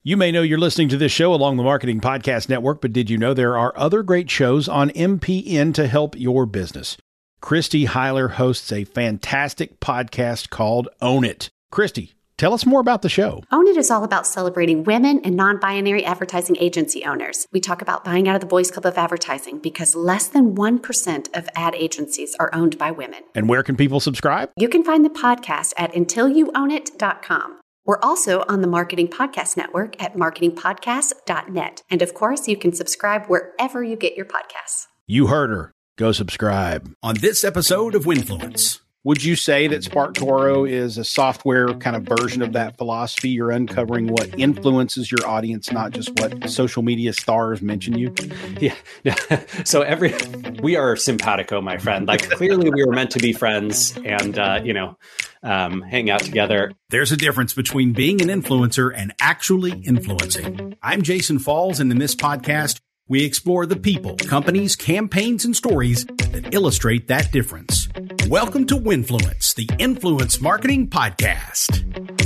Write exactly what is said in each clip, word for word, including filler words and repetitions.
You may know you're listening to this show along the Marketing Podcast Network, but did you know there are other great shows on M P N to help your business? Christy Heiler hosts a fantastic podcast called Own It. Christy, tell us more about the show. Own It is all about celebrating women and non-binary advertising agency owners. We talk about buying out of the Boys Club of Advertising because less than one percent of ad agencies are owned by women. And where can people subscribe? You can find the podcast at until you own it dot com. We're also on the Marketing Podcast Network at marketing podcast dot net. And of course, you can subscribe wherever you get your podcasts. You heard her. Go subscribe. On this episode of Winfluence. Would you say that SparkToro is a software kind of version of that philosophy? You're uncovering what influences your audience, not just what social media stars mention you? Yeah. So every, we are simpatico, my friend. Like clearly we were meant to be friends and, uh, you know, um, hang out together. There's a difference between being an influencer and actually influencing. I'm Jason Falls, and in this podcast, we explore the people, companies, campaigns, and stories that illustrate that difference. Welcome to Winfluence, the Influence Marketing Podcast.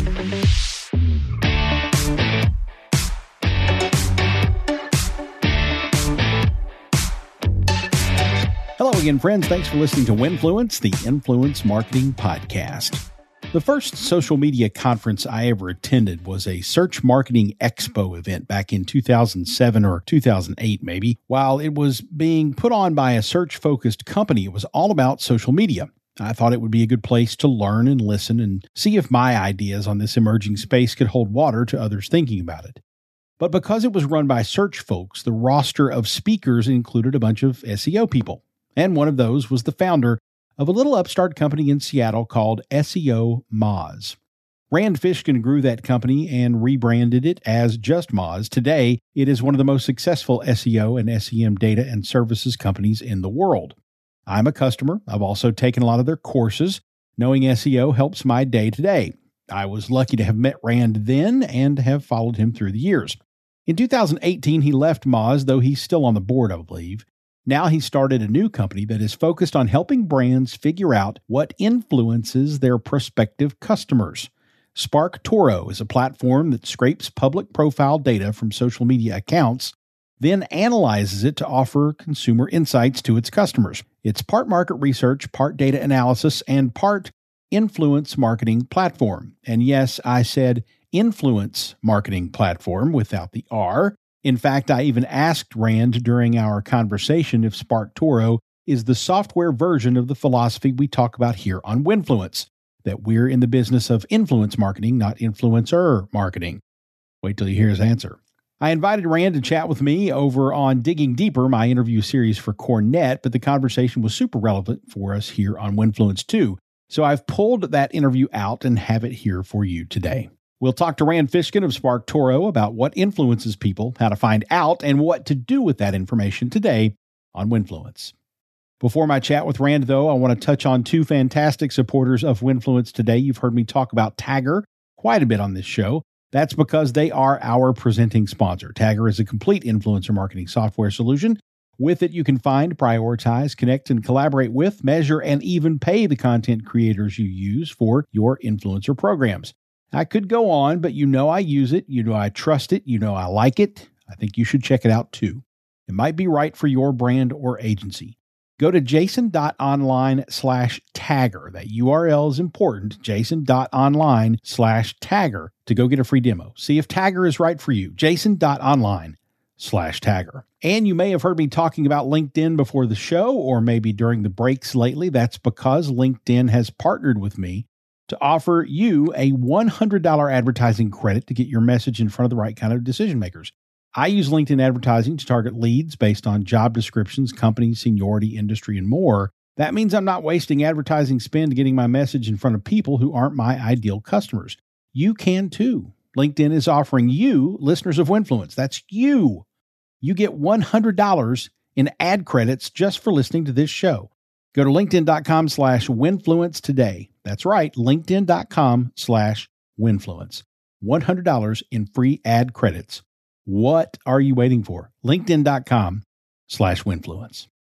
Hello again, friends. Thanks for listening to Winfluence, the Influence Marketing Podcast. The first social media conference I ever attended was a Search Marketing Expo event back in two thousand seven or two thousand eight, maybe. While it was being put on by a search-focused company, it was all about social media. I thought it would be a good place to learn and listen and see if my ideas on this emerging space could hold water to others thinking about it. But because it was run by search folks, the roster of speakers included a bunch of S E O people. And one of those was the founder of a little upstart company in Seattle called S E O Moz. Rand Fishkin grew that company and rebranded it as just Moz. Today, it is one of the most successful S E O and S E M data and services companies in the world. I'm a customer. I've also taken a lot of their courses. Knowing S E O helps my day to day. I was lucky to have met Rand then and have followed him through the years. In two thousand eighteen, he left Moz, though he's still on the board, I believe. Now he started a new company that is focused on helping brands figure out what influences their prospective customers. SparkToro is a platform that scrapes public profile data from social media accounts, then analyzes it to offer consumer insights to its customers. It's part market research, part data analysis, and part influence marketing platform. And yes, I said influence marketing platform without the R. In fact, I even asked Rand during our conversation if SparkToro is the software version of the philosophy we talk about here on Winfluence, that we're in the business of influence marketing, not influencer marketing. Wait till you hear his answer. I invited Rand to chat with me over on Digging Deeper, my interview series for CoreNet, but the conversation was super relevant for us here on Winfluence too. So I've pulled that interview out and have it here for you today. We'll talk to Rand Fishkin of SparkToro about what influences people, how to find out, and what to do with that information today on Winfluence. Before my chat with Rand, though, I want to touch on two fantastic supporters of Winfluence today. You've heard me talk about Tagger quite a bit on this show. That's because they are our presenting sponsor. Tagger is a complete influencer marketing software solution. With it, you can find, prioritize, connect, and collaborate with, measure, and even pay the content creators you use for your influencer programs. I could go on, but you know I use it, you know I trust it, you know I like it. I think you should check it out too. It might be right for your brand or agency. Go to jason.online slash tagger. That U R L is important, jason.online slash tagger to go get a free demo. See if Tagger is right for you, jason.online slash tagger. And you may have heard me talking about LinkedIn before the show or maybe during the breaks lately. That's because LinkedIn has partnered with me to offer you a one hundred dollars advertising credit to get your message in front of the right kind of decision makers. I use LinkedIn advertising to target leads based on job descriptions, company, seniority, industry, and more. That means I'm not wasting advertising spend getting my message in front of people who aren't my ideal customers. You can too. LinkedIn is offering you, listeners of Winfluence, that's you. You get one hundred dollars in ad credits just for listening to this show. Go to linkedin.com slash Winfluence today. That's right, linkedin.com slash Winfluence. one hundred dollars in free ad credits. What are you waiting for? linkedin.com slash Winfluence.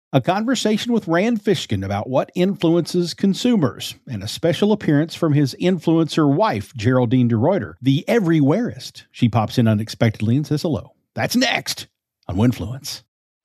A conversation with Rand Fishkin about what influences consumers, and a special appearance from his influencer wife, Geraldine DeRuyter, the everywhereist. She pops in unexpectedly and says hello. That's next on Winfluence.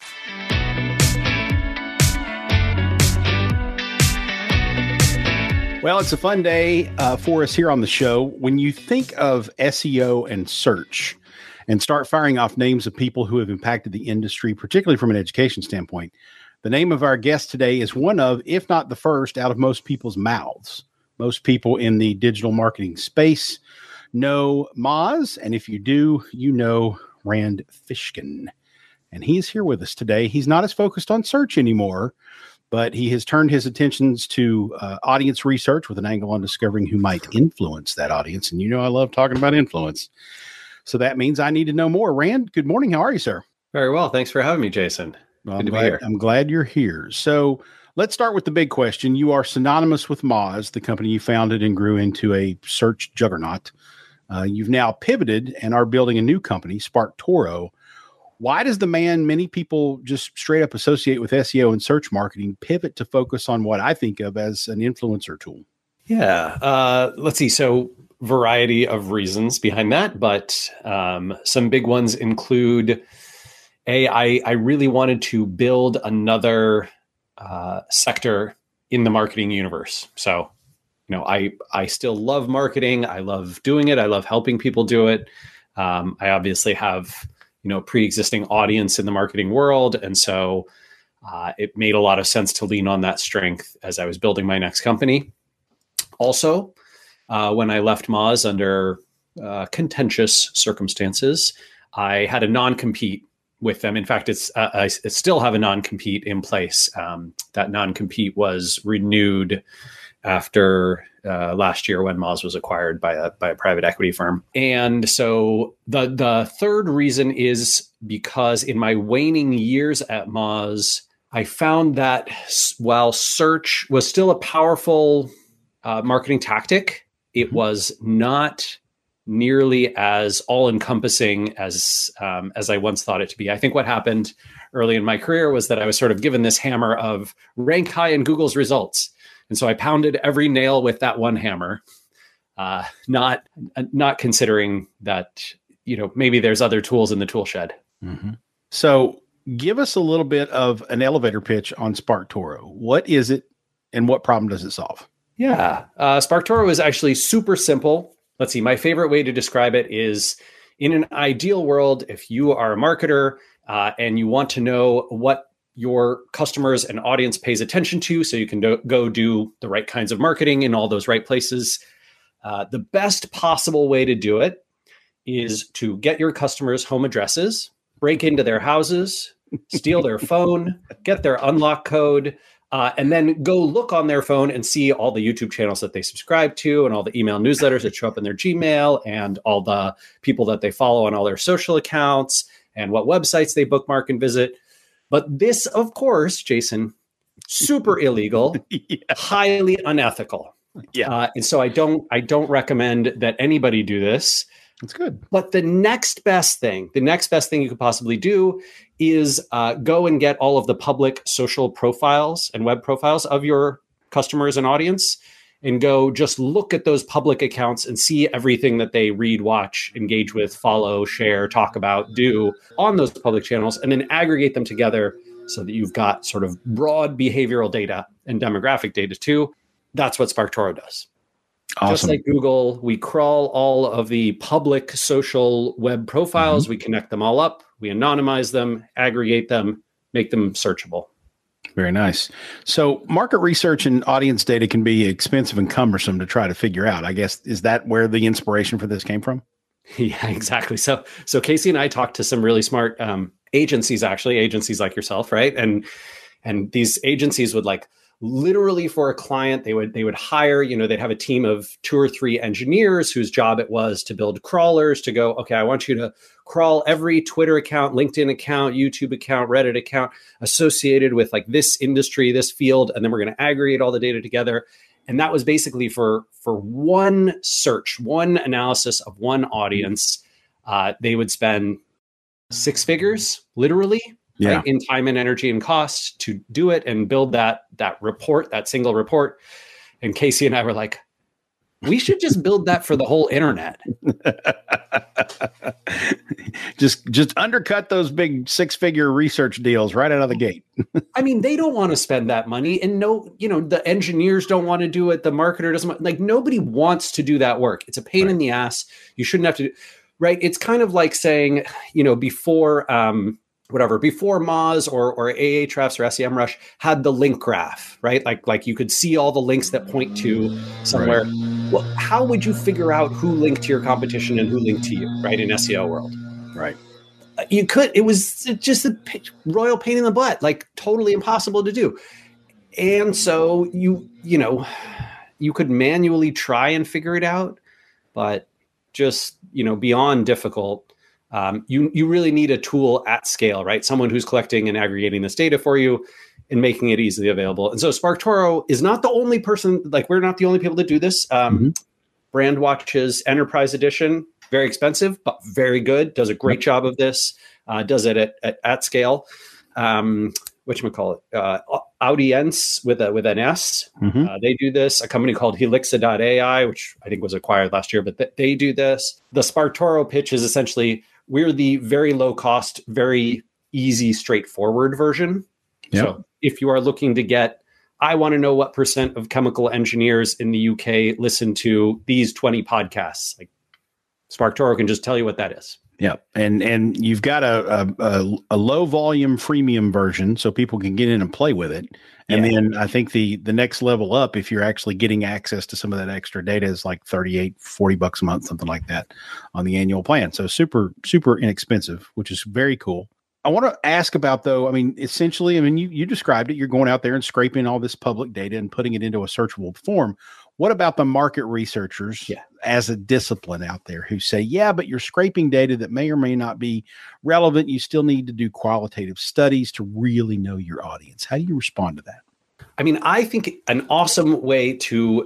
Well, it's a fun day uh, for us here on the show. When you think of S E O and search and start firing off names of people who have impacted the industry, particularly from an education standpoint, the name of our guest today is one of, if not the first, out of most people's mouths. Most people in the digital marketing space know Moz, and if you do, you know Rand Fishkin. And he's here with us today. He's not as focused on search anymore, but he has turned his attentions to uh, audience research with an angle on discovering who might influence that audience. And you know I love talking about influence. So that means I need to know more. Rand, good morning. How are you, sir? Very well. Thanks for having me, Jason. Well, Good I'm, to glad, be here. I'm glad you're here. So let's start with the big question. You are synonymous with Moz, the company you founded and grew into a search juggernaut. Uh, you've now pivoted and are building a new company, SparkToro. Why does the man many people just straight up associate with S E O and search marketing pivot to focus on what I think of as an influencer tool? Yeah. Uh, let's see. So variety of reasons behind that, but um, some big ones include A, I, I really wanted to build another uh, sector in the marketing universe. So, you know, I, I still love marketing. I love doing it. I love helping people do it. Um, I obviously have, you know, pre-existing audience in the marketing world. And so uh, it made a lot of sense to lean on that strength as I was building my next company. Also, uh, when I left Moz under uh, contentious circumstances, I had a non-compete with them. In fact, it's uh, I still have a non-compete in place. Um, that non-compete was renewed after uh, last year when Moz was acquired by a by a private equity firm. And so the the third reason is because in my waning years at Moz, I found that while search was still a powerful uh, marketing tactic, it was not nearly as all-encompassing as um, as I once thought it to be. I think what happened early in my career was that I was sort of given this hammer of rank high in Google's results. And so I pounded every nail with that one hammer, uh, not not considering that, you know, maybe there's other tools in the tool shed. Mm-hmm. So give us a little bit of an elevator pitch on SparkToro. What is it and what problem does it solve? Yeah, uh, SparkToro is actually super simple. Let's see, my favorite way to describe it is in an ideal world, if you are a marketer uh, and you want to know what your customers and audience pays attention to so you can do, go do the right kinds of marketing in all those right places, uh, the best possible way to do it is to get your customers' home addresses, break into their houses, steal their phone, get their unlock code, Uh, and then go look on their phone and see all the YouTube channels that they subscribe to and all the email newsletters that show up in their Gmail and all the people that they follow on all their social accounts and what websites they bookmark and visit. But this, of course, Jason, super illegal, yeah. highly unethical. Yeah. Uh, and so I don't, I don't recommend that anybody do this. That's good. But the next best thing, the next best thing you could possibly do is uh, go and get all of the public social profiles and web profiles of your customers and audience and go just look at those public accounts and see everything that they read, watch, engage with, follow, share, talk about, do on those public channels, and then aggregate them together so that you've got sort of broad behavioral data and demographic data too. That's what SparkToro does. Awesome. Just like Google, we crawl all of the public social web profiles, mm-hmm. we connect them all up, we anonymize them, aggregate them, make them searchable. Very nice. So market research and audience data can be expensive and cumbersome to try to figure out. I guess, is that where the inspiration for this came from? Yeah, exactly. So, so Casey and I talked to some really smart um, agencies, actually, agencies like yourself, right? And and these agencies would like literally for a client, they would they would hire, you know, they'd have a team of two or three engineers whose job it was to build crawlers to go, okay, I want you to crawl every Twitter account, LinkedIn account, YouTube account, Reddit account associated with like this industry, this field, and then we're going to aggregate all the data together. And that was basically for for one search, one analysis of one audience. Uh, they would spend six figures, literally, yeah. right? In time and energy and cost to do it and build that that report, that single report. And Casey and I were like, we should just build that for the whole internet. just just undercut those big six-figure research deals right out of the gate. I mean, they don't want to spend that money, and no, you know, the engineers don't want to do it. The marketer doesn't want, like, nobody wants to do that work. It's a pain right. in the ass. You shouldn't have to do, right? It's kind of like saying, you know, before, um, whatever, before Moz or or Ahrefs or SEMrush had the link graph, right? Like, like you could see all the links that point to somewhere. Right. Well, how would you figure out who linked to your competition and who linked to you, right? In S E O world. Right. You could, it was just a royal pain in the butt, like totally impossible to do. And so you, you know, you could manually try and figure it out, but just, you know, beyond difficult, um, you, you really need a tool at scale, right? Someone who's collecting and aggregating this data for you and making it easily available. And so SparkToro is not the only person, like we're not the only people that do this. Um, mm-hmm. Brandwatch's Enterprise Edition, very expensive, but very good. Does a great job of this. Uh, does it at, at, at scale. Um, whatchamacallit? Uh, Audience with a with an S. Mm-hmm. Uh, they do this. A company called Helixa dot A I, which I think was acquired last year, but th- they do this. The SparkToro pitch is essentially, we're the very low cost, very easy, straightforward version. Yep. So if you are looking to get, I want to know what percent of chemical engineers in the U K listen to these twenty podcasts, like SparkToro can just tell you what that is. Yeah, and and you've got a, a a low volume freemium version, so people can get in and play with it. And yeah. then I think the the next level up, if you're actually getting access to some of that extra data, is like thirty-eight, forty bucks a month, something like that, on the annual plan. So super super inexpensive, which is very cool. I want to ask about, though, I mean, essentially, I mean, you you described it. You're going out there and scraping all this public data and putting it into a searchable form. What about the market researchers yeah. as a discipline out there who say, yeah, but you're scraping data that may or may not be relevant. You still need to do qualitative studies to really know your audience. How do you respond to that? I mean, I think an awesome way to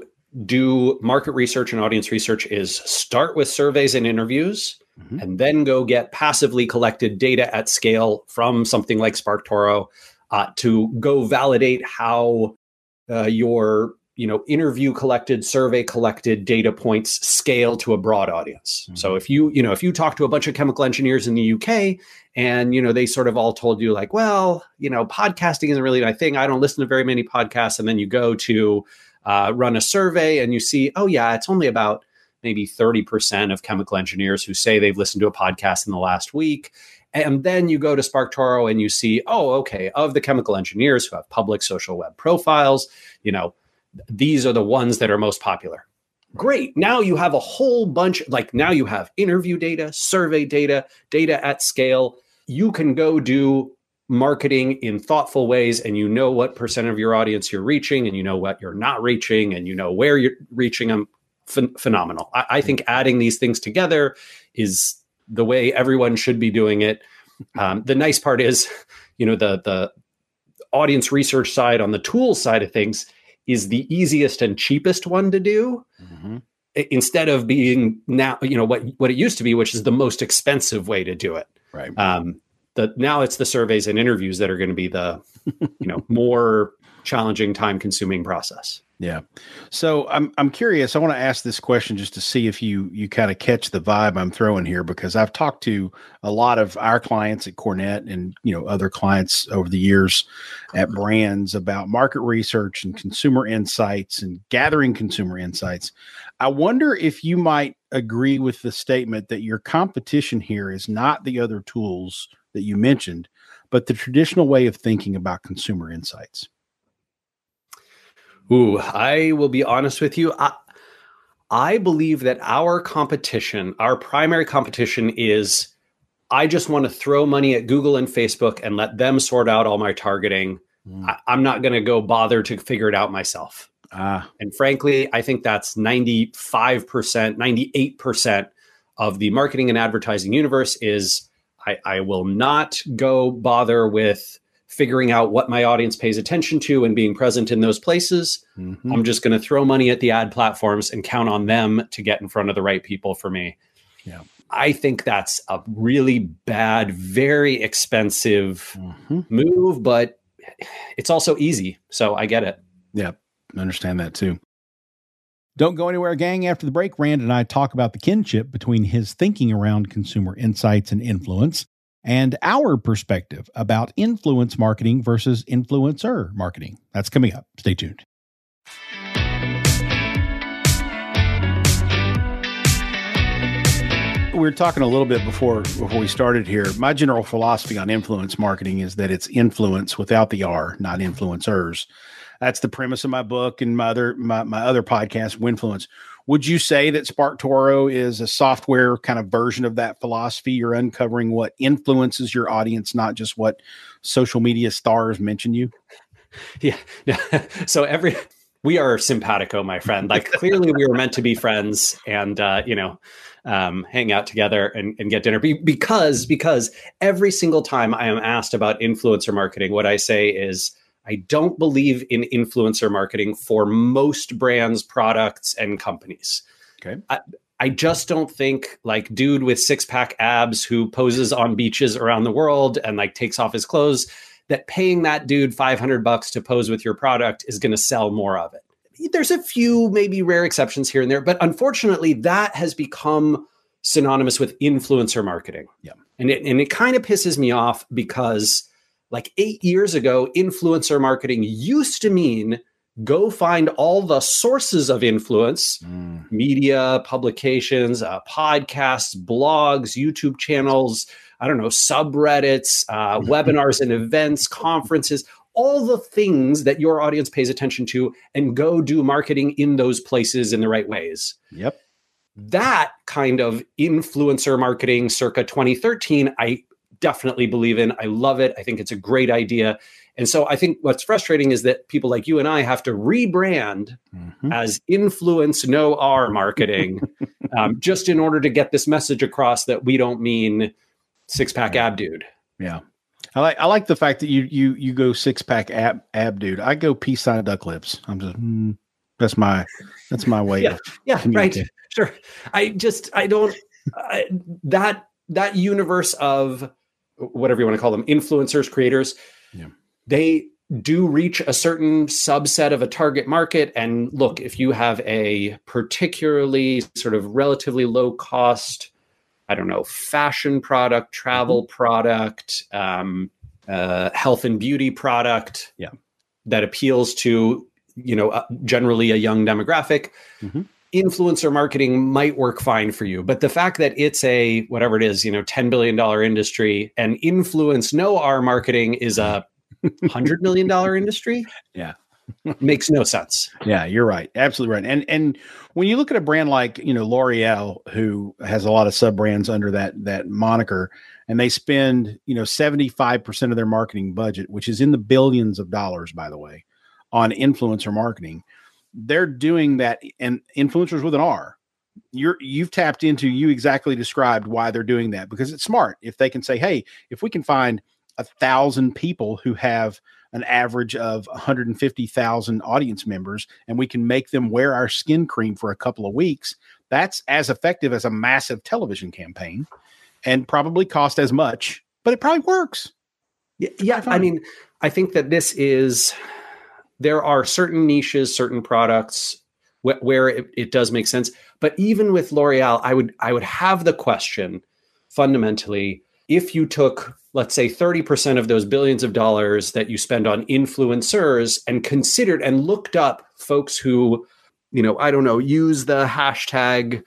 do market research and audience research is start with surveys and interviews, mm-hmm. and then go get passively collected data at scale from something like SparkToro uh, to go validate how uh, your you know, interview collected, survey collected data points scale to a broad audience. Mm-hmm. So if you, you know, if you talk to a bunch of chemical engineers in the U K and, you know, they sort of all told you like, well, you know, podcasting isn't really my thing. I don't listen to very many podcasts. And then you go to uh, run a survey and you see, oh yeah, it's only about maybe thirty percent of chemical engineers who say they've listened to a podcast in the last week. And then you go to SparkToro and you see, oh, okay, of the chemical engineers who have public social web profiles, you know, these are the ones that are most popular. Great. Now you have a whole bunch, like now you have interview data, survey data, data at scale. You can go do marketing in thoughtful ways, and you know what percent of your audience you're reaching, and you know what you're not reaching, and you know where you're reaching them. Ph- phenomenal. I, I think adding these things together is the way everyone should be doing it. Um, the nice part is, you know, the the audience research side on the tools side of things is the easiest and cheapest one to do, mm-hmm. instead of being now, you know, what, what it used to be, which is the most expensive way to do it. Right. Um, the, now it's the surveys and interviews that are going to be the, you know, more challenging, time consuming process. Yeah. So I'm I'm curious. I want to ask this question just to see if you you kind of catch the vibe I'm throwing here, because I've talked to a lot of our clients at Cornet and, you know, other clients over the years at brands about market research and consumer insights and gathering consumer insights. I wonder if you might agree with the statement that your competition here is not the other tools that you mentioned, but the traditional way of thinking about consumer insights. Ooh, I will be honest with you. I, I believe that our competition, our primary competition is, I just want to throw money at Google and Facebook and let them sort out all my targeting. Mm. I, I'm not going to go bother to figure it out myself. Ah. And frankly, I think that's ninety-five percent, ninety-eight percent of the marketing and advertising universe is I, I will not go bother with figuring out what my audience pays attention to and being present in those places. Mm-hmm. I'm just going to throw money at the ad platforms and count on them to get in front of the right people for me. Yeah. I think that's a really bad, very expensive mm-hmm. move, but it's also easy. So I get it. Yeah, I understand that too. Don't go anywhere, gang. After the break, Rand and I talk about the kinship between his thinking around consumer insights and influence and our perspective about influence marketing versus influencer marketing. That's coming up. Stay tuned. We were talking a little bit before before we started here. My general philosophy on influence marketing is that it's influence without the R, not influencers. That's the premise of my book and my other my, my other podcast, Winfluence. Would you say that SparkToro is a software kind of version of that philosophy? You're uncovering what influences your audience, not just what social media stars mention you? Yeah. So every we are simpatico, my friend. Like clearly we were meant to be friends and uh, you know, um, hang out together and, and get dinner. Be- because because every single time I am asked about influencer marketing, what I say is, I don't believe in influencer marketing for most brands, products, and companies. Okay. I, I just don't think like dude with six pack abs who poses on beaches around the world and like takes off his clothes, that paying that dude five hundred bucks to pose with your product is going to sell more of it. There's a few maybe rare exceptions here and there, but unfortunately that has become synonymous with influencer marketing. Yeah. And it, and it kind of pisses me off because like eight years ago, influencer marketing used to mean go find all the sources of influence, mm. media, publications, uh, podcasts, blogs, YouTube channels, I don't know, subreddits, uh, webinars and events, conferences, all the things that your audience pays attention to, and go do marketing in those places in the right ways. Yep. That kind of influencer marketing circa twenty thirteen, I definitely believe in. I love it. I think it's a great idea. And so I think what's frustrating is that people like you and I have to rebrand mm-hmm. as influence no R marketing um, just in order to get this message across that we don't mean six pack ab dude. Yeah. I like, I like the fact that you, you, you go six pack ab, ab dude. I go peace sign duck lips. I'm just, mm, that's my, that's my way. Yeah. Yeah. Right. Sure. I just, I don't, I, that, that universe of whatever you want to call them, influencers, creators, yeah. they do reach a certain subset of a target market. And look, if you have a particularly sort of relatively low cost, I don't know, fashion product, travel mm-hmm. product, um, uh, health and beauty product yeah. that appeals to, you know, uh, generally a young demographic, mm-hmm. influencer marketing might work fine for you. But the fact that it's a, whatever it is, you know, ten billion dollars industry and influence no R marketing is a one hundred million dollars industry. Yeah. Makes no sense. Yeah, you're right. Absolutely right. And and when you look at a brand like, you know, L'Oreal, who has a lot of sub brands under that that moniker, and they spend, you know, seventy-five percent of their marketing budget, which is in the billions of dollars, by the way, on influencer marketing. They're doing that, and influencers with an R. You're you've tapped into, you exactly described why they're doing that, because it's smart. If they can say, hey, if we can find a thousand people who have an average of one hundred fifty thousand audience members, and we can make them wear our skin cream for a couple of weeks, that's as effective as a massive television campaign and probably cost as much, but it probably works. Yeah, yeah I mean, I think that this is, there are certain niches, certain products wh- where it, it does make sense. But even with L'Oreal, I would I would have the question fundamentally, if you took, let's say, thirty percent of those billions of dollars that you spend on influencers and considered and looked up folks who, you know, I don't know, use the hashtag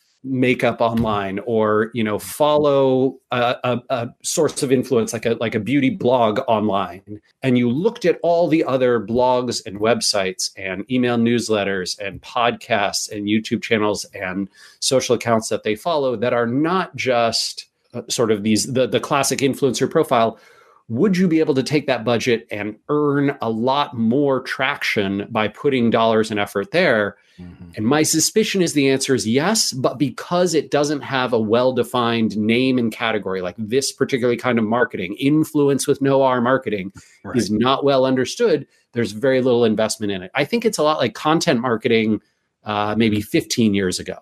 makeup online, or, you know, follow a, a, a source of influence like a like a beauty blog online, and you looked at all the other blogs and websites and email newsletters and podcasts and YouTube channels and social accounts that they follow that are not just sort of these, the, the classic influencer profile, would you be able to take that budget and earn a lot more traction by putting dollars and effort there? Mm-hmm. And my suspicion is the answer is yes, but because it doesn't have a well-defined name and category, like this particular kind of marketing, influence with no R marketing, right, is not well understood, there's very little investment in it. I think it's a lot like content marketing uh, maybe fifteen years ago.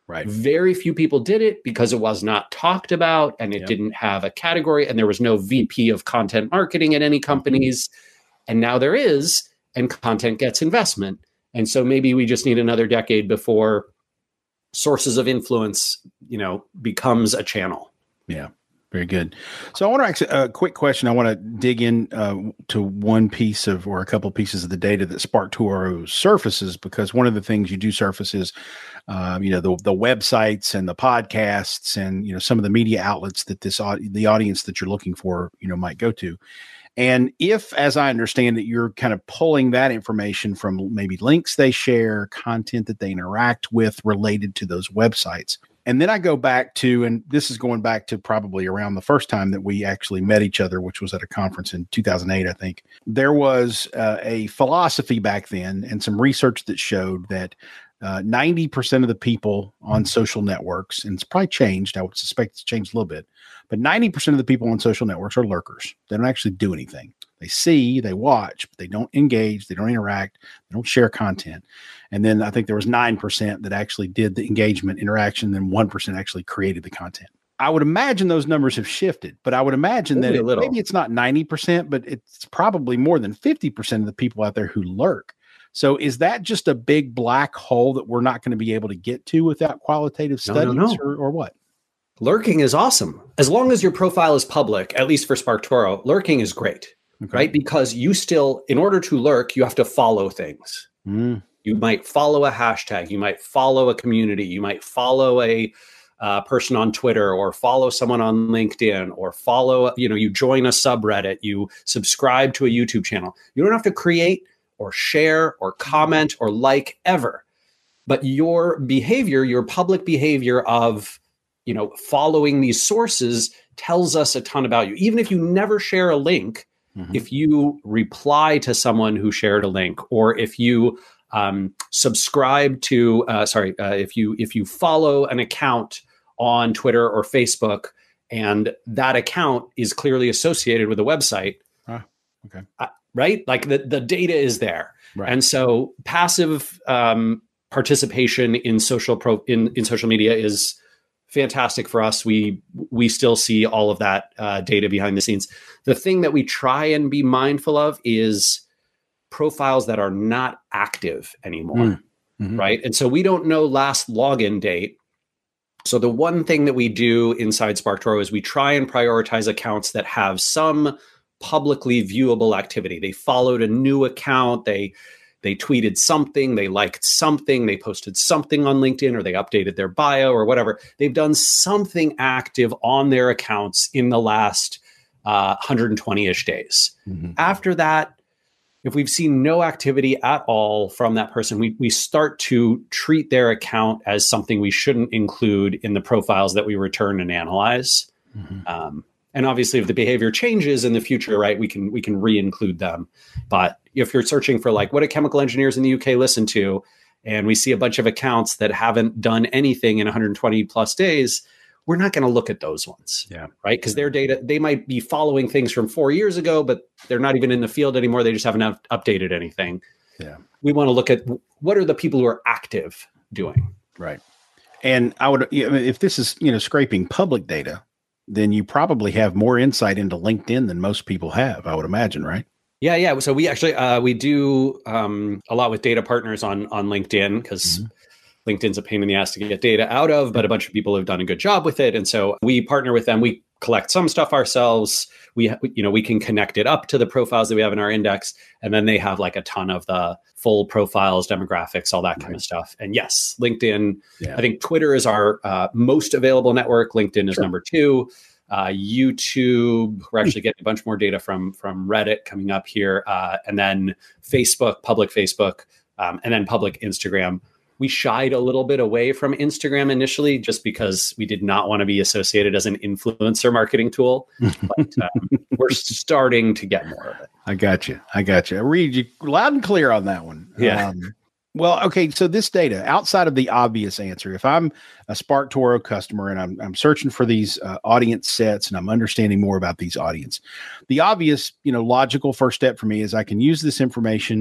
Right. Very few people did it because it was not talked about and it Yep. didn't have a category and there was no V P of content marketing at any companies. And now there is, and content gets investment. And so maybe we just need another decade before sources of influence, you know, becomes a channel. Yeah. Very good. So I want to ask a quick question. I want to dig in uh, to one piece of, or a couple pieces of the data that SparkToro surfaces, because one of the things you do surface is, uh, you know, the the websites and the podcasts and, you know, some of the media outlets that this, the audience that you're looking for, you know, might go to. And if, as I understand it, you're kind of pulling that information from maybe links they share, content that they interact with related to those websites. And then I go back to, and this is going back to probably around the first time that we actually met each other, which was at a conference in two thousand eight, I think. There was uh, a philosophy back then and some research that showed that uh, ninety percent of the people on social networks, and it's probably changed, I would suspect it's changed a little bit, but ninety percent of the people on social networks are lurkers. They don't actually do anything. They see, they watch, but they don't engage, they don't interact, they don't share content. And then I think there was nine percent that actually did the engagement interaction, and one percent actually created the content. I would imagine those numbers have shifted, but I would imagine Maybe that a it, maybe it's not ninety percent, but it's probably more than fifty percent of the people out there who lurk. So is that just a big black hole that we're not going to be able to get to without qualitative No, studies, no, no. Or, or what? Lurking is awesome. As long as your profile is public, at least for SparkToro, lurking is great, Okay. right? Because you still, in order to lurk, you have to follow things. Mm. You might follow a hashtag, you might follow a community, you might follow a uh, person on Twitter, or follow someone on LinkedIn, or follow, you know, you join a subreddit, you subscribe to a YouTube channel. You don't have to create or share or comment or like ever, but your behavior, your public behavior of, you know, following these sources tells us a ton about you. Even if you never share a link, mm-hmm. if you reply to someone who shared a link, or if you um, subscribe to, uh, sorry, uh, if you if you follow an account on Twitter or Facebook, and that account is clearly associated with a website, ah, okay, uh, right? Like the the data is there, right. And so passive um, participation in social pro in in social media is fantastic for us. We we still see all of that uh, data behind the scenes. The thing that we try and be mindful of is profiles that are not active anymore, mm-hmm. right? And so we don't know last login date. So the one thing that we do inside SparkToro is we try and prioritize accounts that have some publicly viewable activity. They followed a new account, they They tweeted something, they liked something, they posted something on LinkedIn, or they updated their bio or whatever. They've done something active on their accounts in the last uh, one hundred twenty-ish days. Mm-hmm. After that, if we've seen no activity at all from that person, we, we start to treat their account as something we shouldn't include in the profiles that we return and analyze. Mm-hmm. Um, And obviously, if the behavior changes in the future, right, we can we can re-include them. But if you're searching for like, what do chemical engineers in the U K listen to, and we see a bunch of accounts that haven't done anything in one hundred twenty plus days, we're not going to look at those ones, yeah, right? Because their data, they might be following things from four years ago, but they're not even in the field anymore. They just haven't up- updated anything. Yeah, we want to look at what are the people who are active doing, right? And I would, you know, if this is you know scraping public data, then you probably have more insight into LinkedIn than most people have, I would imagine, right? Yeah, yeah. So we actually uh, we do um, a lot with data partners on on LinkedIn, because mm-hmm. LinkedIn's a pain in the ass to get data out of, but a bunch of people have done a good job with it, and so we partner with them. We collect some stuff ourselves. We you know we can connect it up to the profiles that we have in our index, and then they have like a ton of the full profiles, demographics, all that kind right. of stuff. And yes, LinkedIn. Yeah. I think Twitter is our uh, most available network. LinkedIn is sure. number two. Uh, YouTube, we're actually getting a bunch more data from from Reddit coming up here, uh, and then Facebook, public Facebook, um, and then public Instagram. We shied a little bit away from Instagram initially just because we did not want to be associated as an influencer marketing tool, but um, we're starting to get more of it. I got you. I got you. I read you loud and clear on that one. Yeah. Um, Well, okay. So this data, outside of the obvious answer, if I'm a SparkToro customer and I'm, I'm searching for these uh, audience sets and I'm understanding more about these audience, the obvious, you know, logical first step for me is I can use this information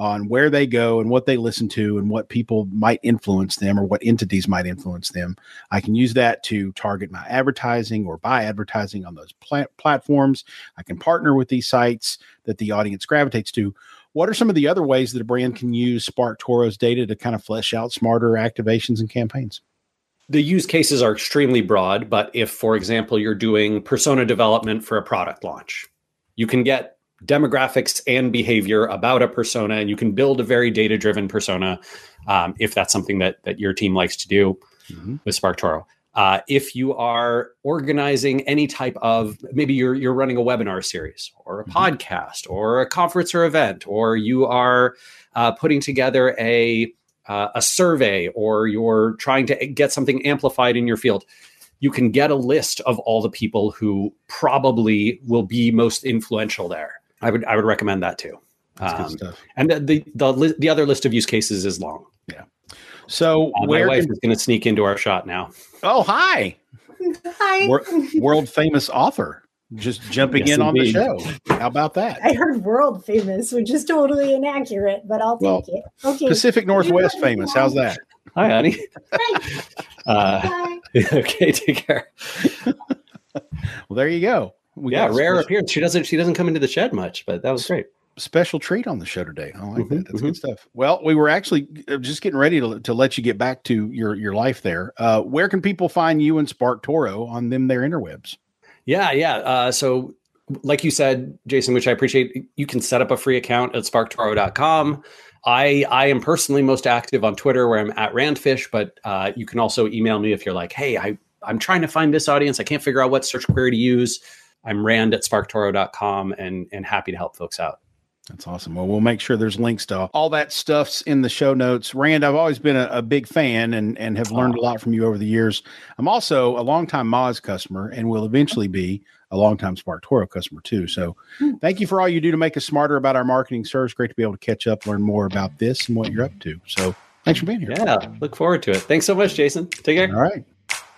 on where they go and what they listen to and what people might influence them or what entities might influence them. I can use that to target my advertising or buy advertising on those plat- platforms. I can partner with these sites that the audience gravitates to. What are some of the other ways that a brand can use SparkToro's data to kind of flesh out smarter activations and campaigns? The use cases are extremely broad, but if, for example, you're doing persona development for a product launch, you can get demographics and behavior about a persona, and you can build a very data-driven persona um, if that's something that that your team likes to do mm-hmm. with SparkToro. Uh, if you are organizing any type of, maybe you're you're running a webinar series or a mm-hmm. podcast or a conference or event, or you are uh, putting together a uh, a survey, or you're trying to get something amplified in your field, you can get a list of all the people who probably will be most influential there. I would I would recommend that too. That's um, good stuff. And the, the the the other list of use cases is long. Yeah. So uh, where my wife can... is going to sneak into our shot now. Oh, hi. Hi. Wor- world famous author just jumping Yes, in indeed. on the show. How about that? I heard world famous, which is totally inaccurate, but I'll take Well, it. Okay. Pacific Northwest famous. How's that? Hi, honey. Hi. Uh, Bye. okay, take care. Well, there you go. We yeah, got a rare special, appearance. She doesn't she doesn't come into the shed much, but that was great. special treat on the show today. I like Mhm, that. That's mhm. good stuff. Well, we were actually uh, just getting ready to, to let you get back to your, your life there. Uh, where can people find you and SparkToro on them their interwebs? Yeah, yeah. Uh, so like you said, Jason, which I appreciate, you can set up a free account at spark toro dot com. I I am personally most active on Twitter, where I'm at Randfish, but uh, you can also email me if you're like, hey, I, I'm trying to find this audience. I can't figure out what search query to use. I'm Rand at spark toro dot com and, and happy to help folks out. That's awesome. Well, we'll make sure there's links to all that stuff's in the show notes. Rand, I've always been a, a big fan and, and have learned a lot from you over the years. I'm also a longtime Moz customer and will eventually be a longtime SparkToro customer too. So thank you for all you do to make us smarter about our marketing, sir. It's great to be able to catch up, learn more about this and what you're up to. So thanks for being here. Yeah, look forward to it. Thanks so much, Jason. Take care. All right.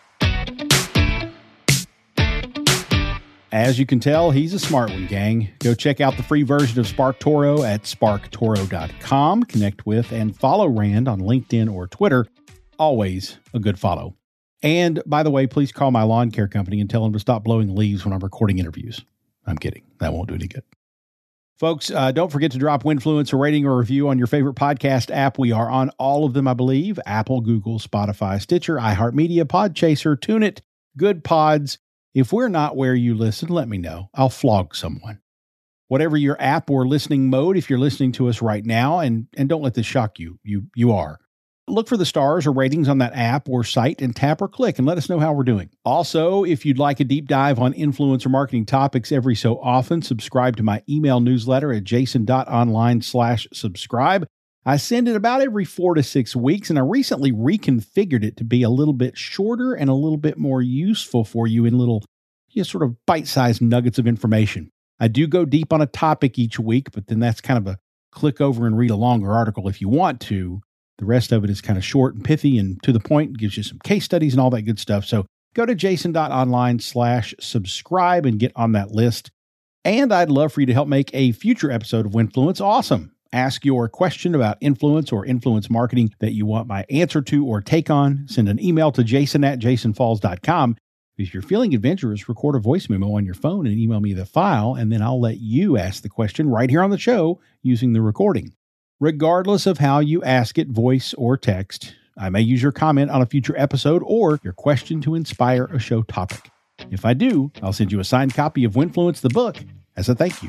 As you can tell, he's a smart one, gang. Go check out the free version of SparkToro at spark toro dot com. Connect with and follow Rand on LinkedIn or Twitter. Always a good follow. And by the way, please call my lawn care company and tell them to stop blowing leaves when I'm recording interviews. I'm kidding. That won't do any good. Folks, uh, don't forget to drop Winfluence a rating or review on your favorite podcast app. We are on all of them, I believe. Apple, Google, Spotify, Stitcher, iHeartMedia, Podchaser, TuneIt, Good Pods. If we're not where you listen, let me know. I'll flog someone. Whatever your app or listening mode, if you're listening to us right now, and, and don't let this shock you, you you are. Look for the stars or ratings on that app or site and tap or click and let us know how we're doing. Also, if you'd like a deep dive on influencer marketing topics every so often, subscribe to my email newsletter at jason.online slash subscribe. I send it about every four to six weeks, and I recently reconfigured it to be a little bit shorter and a little bit more useful for you in little, you know, sort of bite-sized nuggets of information. I do go deep on a topic each week, but then that's kind of a click over and read a longer article if you want to. The rest of it is kind of short and pithy and to the point, gives you some case studies and all that good stuff. So go to jason.online slash subscribe and get on that list. And I'd love for you to help make a future episode of Winfluence awesome. Ask your question about influence or influence marketing that you want my answer to or take on. Send an email to jason at jason falls dot com. If you're feeling adventurous, record a voice memo on your phone and email me the file, and then I'll let you ask the question right here on the show using the recording. Regardless of how you ask it, voice or text, I may use your comment on a future episode or your question to inspire a show topic. If I do, I'll send you a signed copy of Winfluence the book as a thank you.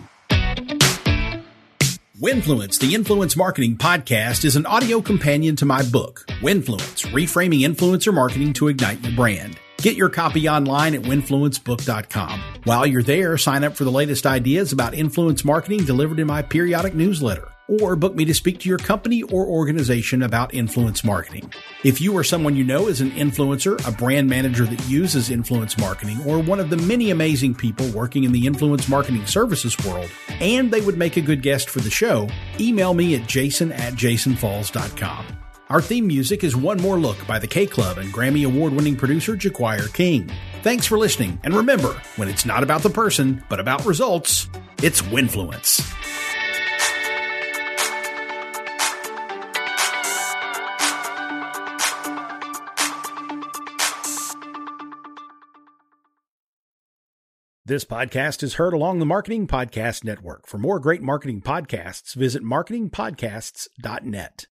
Winfluence, the Influence Marketing Podcast, is an audio companion to my book, Winfluence, Reframing Influencer Marketing to Ignite Your Brand. Get your copy online at winfluence book dot com. While you're there, sign up for the latest ideas about influence marketing delivered in my periodic newsletter, or book me to speak to your company or organization about influence marketing. If you or someone you know is an influencer, a brand manager that uses influence marketing, or one of the many amazing people working in the influence marketing services world, and they would make a good guest for the show, email me at jason at jason falls dot com. Our theme music is One More Look by the K-Club and Grammy Award-winning producer Jaquire King. Thanks for listening, and remember, when it's not about the person, but about results, it's Winfluence. This podcast is heard along the Marketing Podcast Network. For more great marketing podcasts, visit marketing podcasts dot net.